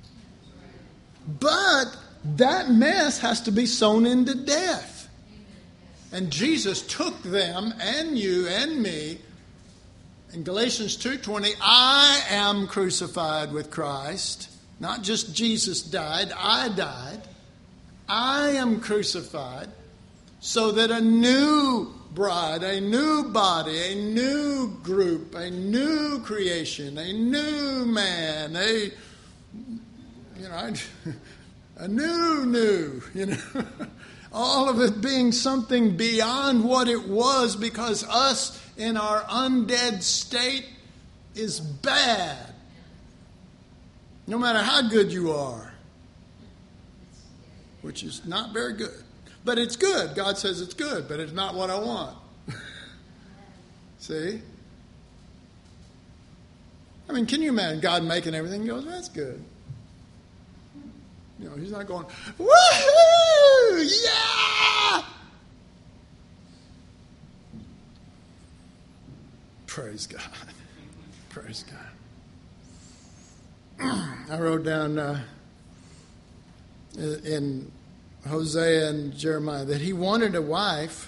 But that mess has to be sown into death. And Jesus took them and you and me. In Galatians two twenty, I am crucified with Christ. Not just Jesus died, I died. I am crucified so that a new bride, a new body, a new group, a new creation, a new man, a, you know, a new, new, you know, all of it being something beyond what it was, because us in our undead state is bad. No matter how good you are. Which is not very good. But it's good. God says it's good, but it's not what I want. See? I mean, can you imagine God making everything? He goes, that's good. You know, he's not going, woohoo! Yeah! Praise God. Praise God. I wrote down uh, in Hosea and Jeremiah that he wanted a wife.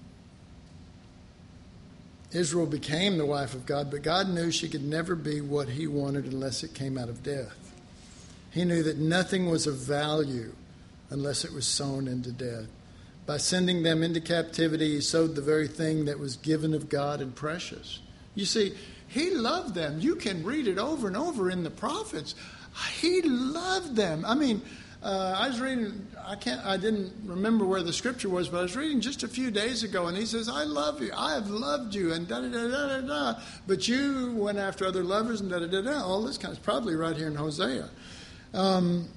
Israel became the wife of God, but God knew she could never be what he wanted unless it came out of death. He knew that nothing was of value unless it was sown into death. By sending them into captivity, he sowed the very thing that was given of God and precious. You see, he loved them. You can read it over and over in the prophets. He loved them. I mean, uh, I was reading, I can't, I didn't remember where the scripture was, but I was reading just a few days ago, and he says, I love you. I have loved you, and da-da-da-da-da-da. But you went after other lovers, and da-da-da-da. All this kind of, probably right here in Hosea. Um,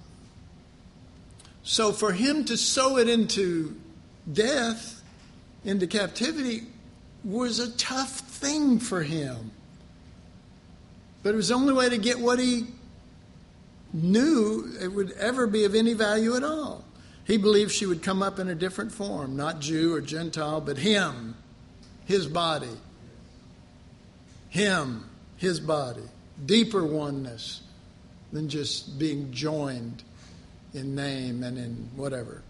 so for him to sow it into death, into captivity, was a tough thing for him. But it was the only way to get what he knew it would ever be of any value at all. He believed she would come up in a different form, not Jew or Gentile, but him, his body. Him, his body. Deeper oneness than just being joined in name and in whatever.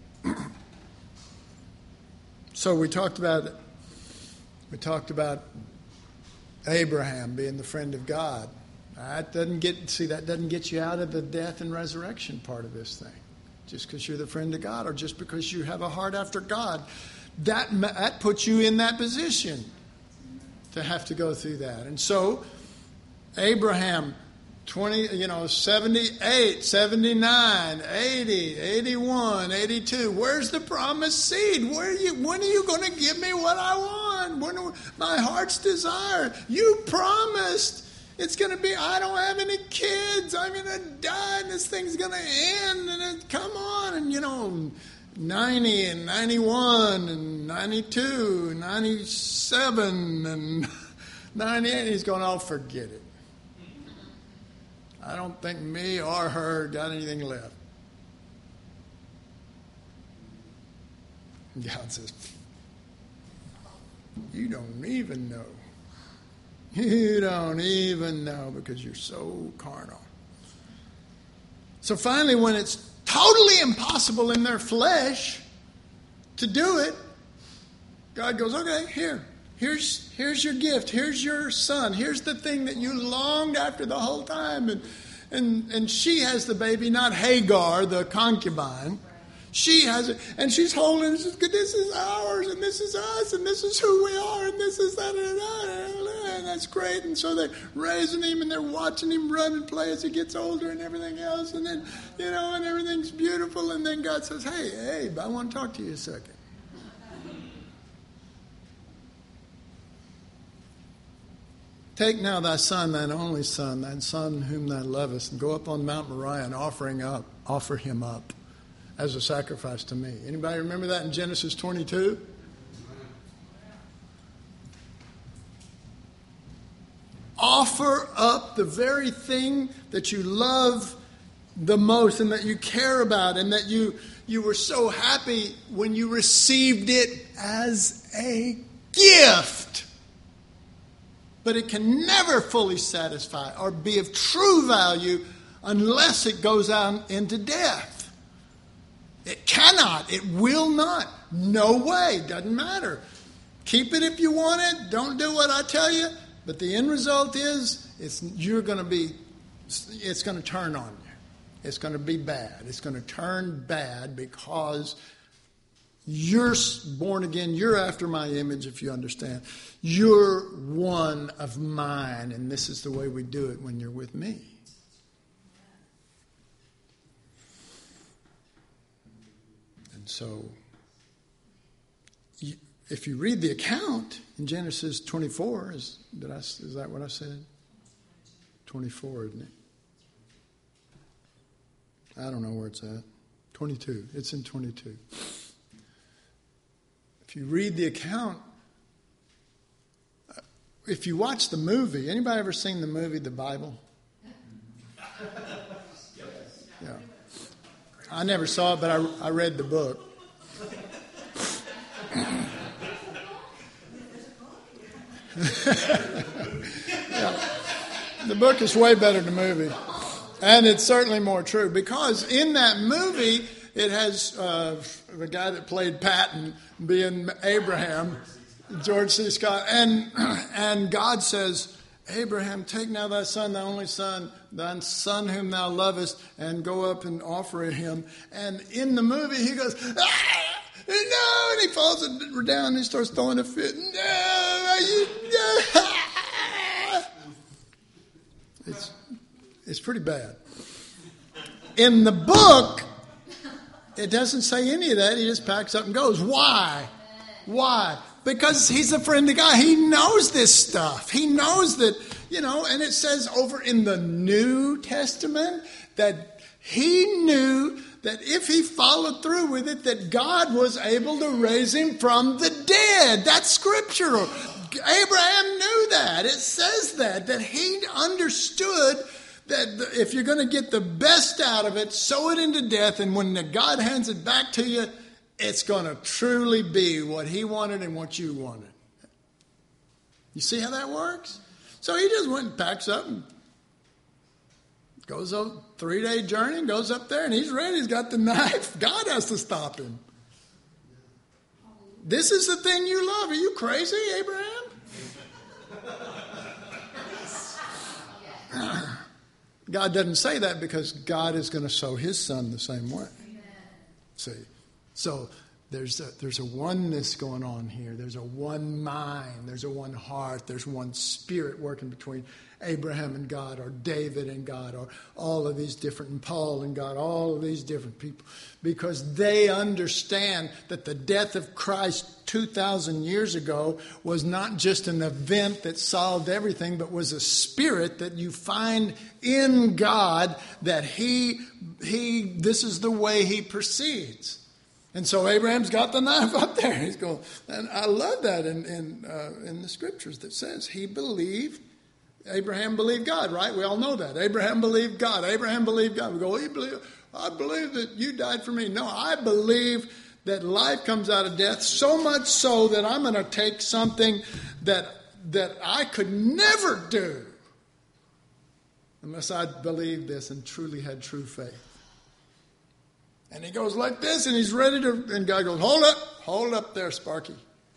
So we talked about we talked about Abraham being the friend of God. That doesn't get see that doesn't get you out of the death and resurrection part of this thing. Just because you're the friend of God, or just because you have a heart after God, that that puts you in that position to have to go through that. And so Abraham, twenty, you know, seventy-eight, seventy-nine, eighty, eighty-one, eighty-two. Where's the promised seed? Where are you, when are you going to give me what I want? When, my heart's desire. You promised it's going to be, I don't have any kids. I'm going to die and this thing's going to end. And it, come on. And, you know, ninety and ninety-one and ninety-two and ninety-seven and ninety-eight. He's going, oh, forget it. I don't think me or her got anything left. God says, you don't even know. You don't even know because you're so carnal. So finally, when it's totally impossible in their flesh, to do it, God goes, okay, here. Here's, here's your gift. Here's your son. Here's the thing that you longed after the whole time. And, and, and she has the baby, not Hagar, the concubine. She has it, and she's holding it. She's, this is ours, and this is us, and this is who we are, and this is that, and that's great. And so they're raising him, and they're watching him run and play as he gets older and everything else. And then, you know, and everything's beautiful. And then God says, hey, hey, I want to talk to you a second. Take now thy son, thine only son, thine son whom thou lovest, and go up on Mount Moriah and offering up, offer him up as a sacrifice to me. Anybody remember that in Genesis twenty-two? Offer up the very thing that you love the most and that you care about and that you, you were so happy when you received it as a gift. But it can never fully satisfy or be of true value unless it goes out into death. It cannot. It will not. No way. Doesn't matter. Keep it if you want it. Don't do what I tell you. But the end result is, it's you're going to be. It's going to turn on you. It's going to be bad. It's going to turn bad because you're born again. You're after my image, if you understand. You're one of mine, and this is the way we do it when you're with me. And so, if you read the account in Genesis twenty-four, is, did I, is that what I said? twenty-four, isn't it? I don't know where it's at. twenty-two. It's in twenty-two. If you read the account, if you watch the movie, anybody ever seen the movie The Bible? Yeah. I never saw it, but I, I read the book. Yeah. The book is way better than the movie. And it's certainly more true because in that movie, it has uh, the guy that played Patton being Abraham, George C. Scott. And, and God says, Abraham, take now thy son, thy only son, thy son whom thou lovest, and go up and offer him. And in the movie, he goes, ah, no, and he falls down and he starts throwing a fit. No, you, no. It's, it's pretty bad. In the book, it doesn't say any of that. He just packs up and goes. Why? Why? Because he's a friend of God. He knows this stuff. He knows that, you know, and it says over in the New Testament that he knew that if he followed through with it, that God was able to raise him from the dead. That's scriptural. Abraham knew that. It says that, that he understood that if you're going to get the best out of it, sow it into death, and when God hands it back to you, it's going to truly be what he wanted and what you wanted. You see how that works? So he just went and packs up and goes a three-day journey and goes up there, and he's ready. He's got the knife. God has to stop him. This is the thing you love. Are you crazy, Abraham? God doesn't say that because God is going to sow his son the same way. See? So there's a, there's a oneness going on here. There's a one mind. There's a one heart. There's one spirit working between Abraham and God, or David and God, or all of these different, and Paul and God, all of these different people. Because they understand that the death of Christ two thousand years ago was not just an event that solved everything, but was a spirit that you find in God, that he, he, this is the way he proceeds. And so Abraham's got the knife up there. He's going, and I love that in in, uh, in the scriptures that says he believed. Abraham believed God, right? We all know that. Abraham believed God. Abraham believed God. We go, well, you believe, I believe that you died for me. No, I believe that life comes out of death, so much so that I'm going to take something that that I could never do unless I believed this and truly had true faith. And he goes like this, and he's ready to, and God goes, hold up, hold up there, Sparky.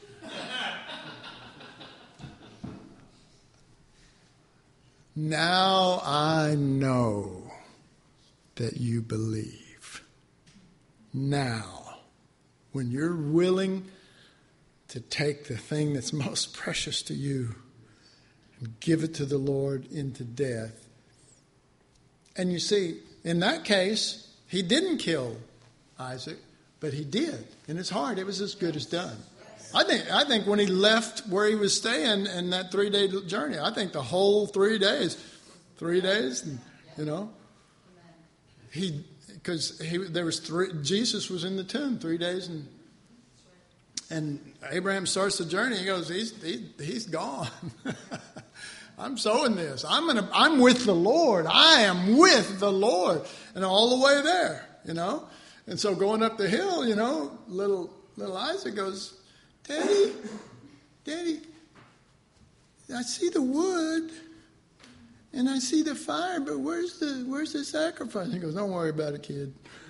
Now I know that you believe. Now, when you're willing to take the thing that's most precious to you and give it to the Lord into death. And you see, in that case, he didn't kill Isaac, but he did. In his heart, it was as good as done. I think I think when he left where he was staying in that three-day journey, I think the whole three days, three days, and, you know, he because he there was three. Jesus was in the tomb three days, and and Abraham starts the journey. He goes, he's he, he's gone. I'm sowing this. I'm gonna. I'm with the Lord. I am with the Lord, and all the way there, you know. And so going up the hill, you know, little little Isaac goes, Daddy, Daddy, I see the wood and I see the fire, but where's the where's the sacrifice? He goes, don't worry about it, kid.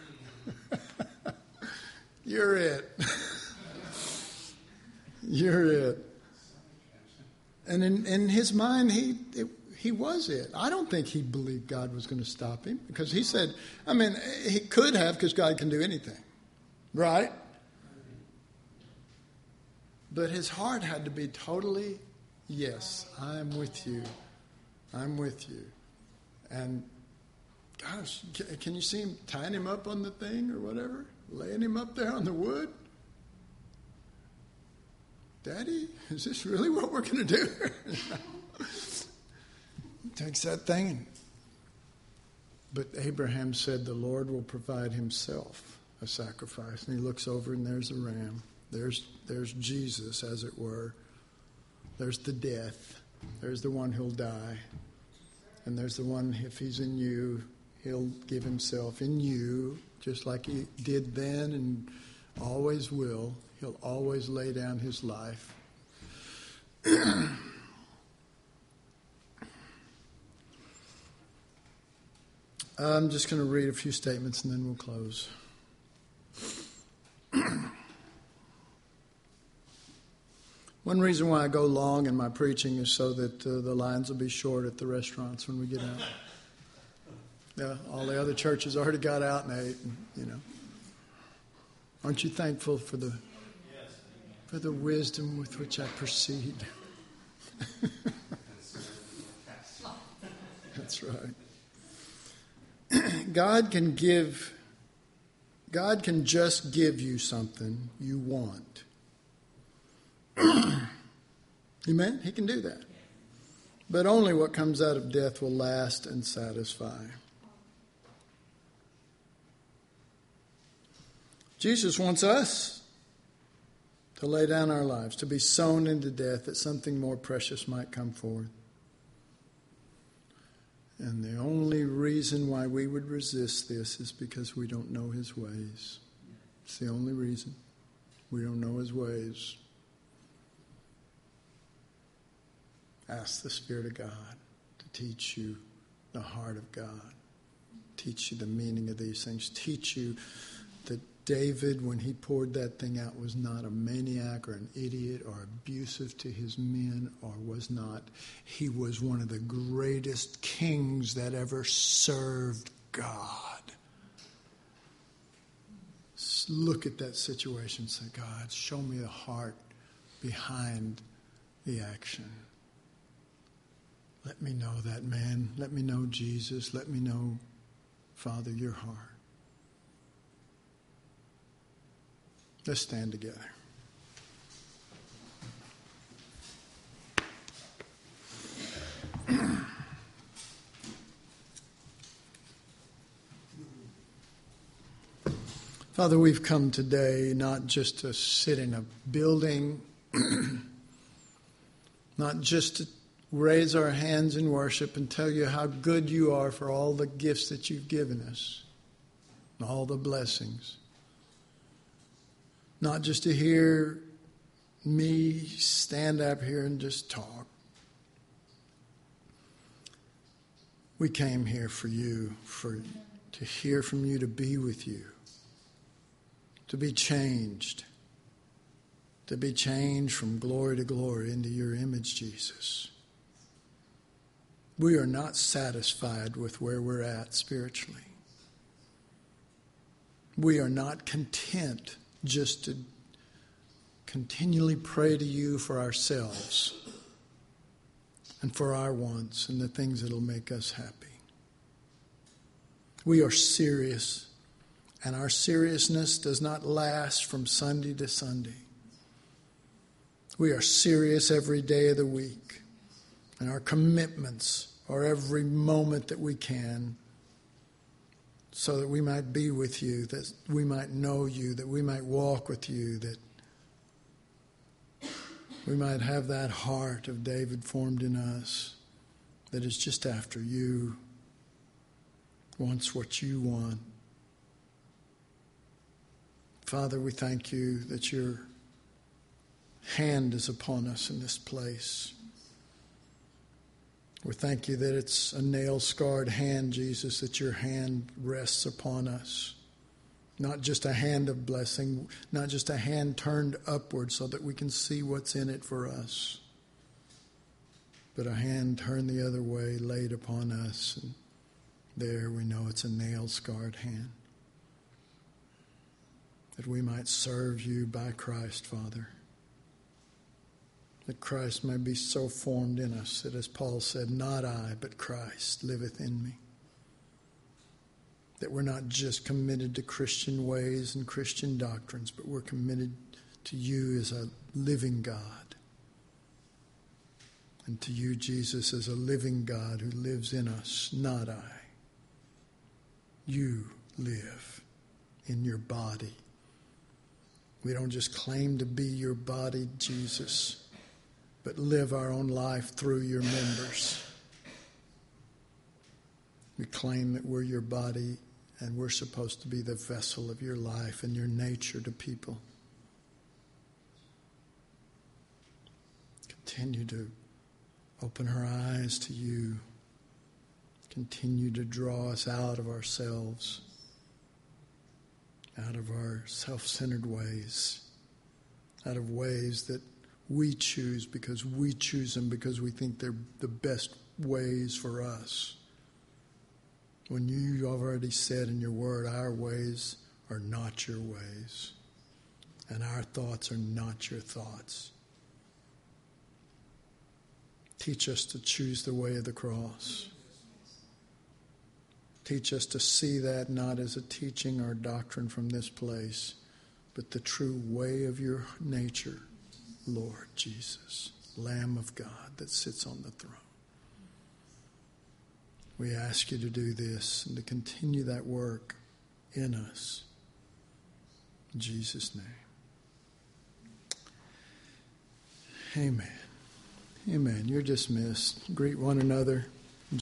You're it. You're it. And in, in his mind, he it, he was it. I don't think he believed God was going to stop him because he said, I mean, he could have because God can do anything, right? But his heart had to be totally, yes, I'm with you. I'm with you. And gosh, can you see him tying him up on the thing or whatever? Laying him up there on the wood? Daddy, is this really what we're going to do? He takes that thing. But Abraham said the Lord will provide himself a sacrifice. And he looks over and there's a ram. There's there's Jesus, as it were. There's the death. There's the one who'll die. And there's the one, if he's in you, he'll give himself in you, just like he did then and always will. He'll always lay down his life. I'm just going to read a few statements and then we'll close. One reason why I go long in my preaching is so that uh, the lines will be short at the restaurants when we get out. Yeah, all the other churches already got out and ate, and, you know. Aren't you thankful for the for the wisdom with which I proceed? That's right. God can give, God can just give you something you want. Amen? He can do that. But only what comes out of death will last and satisfy. Jesus wants us to lay down our lives, to be sown into death, that something more precious might come forth. And the only reason why we would resist this is because we don't know his ways. It's the only reason. We don't know his ways. Ask the Spirit of God to teach you the heart of God. Teach you the meaning of these things. Teach you that David, when he poured that thing out, was not a maniac or an idiot or abusive to his men or was not. He was one of the greatest kings that ever served God. Look at that situation and say, God, show me the heart behind the action. Let me know that man. Let me know Jesus. Let me know, Father, your heart. Let's stand together. Father, we've come today not just to sit in a building, not just to raise our hands in worship and tell you how good you are for all the gifts that you've given us, and all the blessings. Not just to hear me stand up here and just talk. We came here for you, for to hear from you, to be with you. to be changed, to be changed from glory to glory into your image, Jesus. We are not satisfied with where we're at spiritually. We are not content just to continually pray to you for ourselves and for our wants and the things that will make us happy. We are serious, and our seriousness does not last from Sunday to Sunday. We are serious every day of the week, and our commitments are every moment that we can, so that we might be with you, that we might know you, that we might walk with you, that we might have that heart of David formed in us that is just after you, wants what you want. Father, we thank you that your hand is upon us in this place. We thank you that it's a nail-scarred hand, Jesus, that your hand rests upon us. Not just a hand of blessing, not just a hand turned upward so that we can see what's in it for us, but a hand turned the other way, laid upon us, and there we know it's a nail-scarred hand. That we might serve you by Christ, Father. That Christ may be so formed in us that, as Paul said, not I, but Christ liveth in me. That we're not just committed to Christian ways and Christian doctrines, but we're committed to you as a living God. And to you, Jesus, as a living God who lives in us, not I. You live in your body. We don't just claim to be your body, Jesus, but live our own life through your members. We claim that we're your body and we're supposed to be the vessel of your life and your nature to people. Continue to open our eyes to you. Continue to draw us out of ourselves, out of our self-centered ways, out of ways that we choose because we choose them because we think they're the best ways for us. When you already said in your word, our ways are not your ways, and our thoughts are not your thoughts. Teach us to choose the way of the cross. Teach us to see that not as a teaching or doctrine from this place, but the true way of your nature, Lord Jesus, Lamb of God that sits on the throne. We ask you to do this and to continue that work in us. In Jesus' name. Amen. Amen. You're dismissed. Greet one another.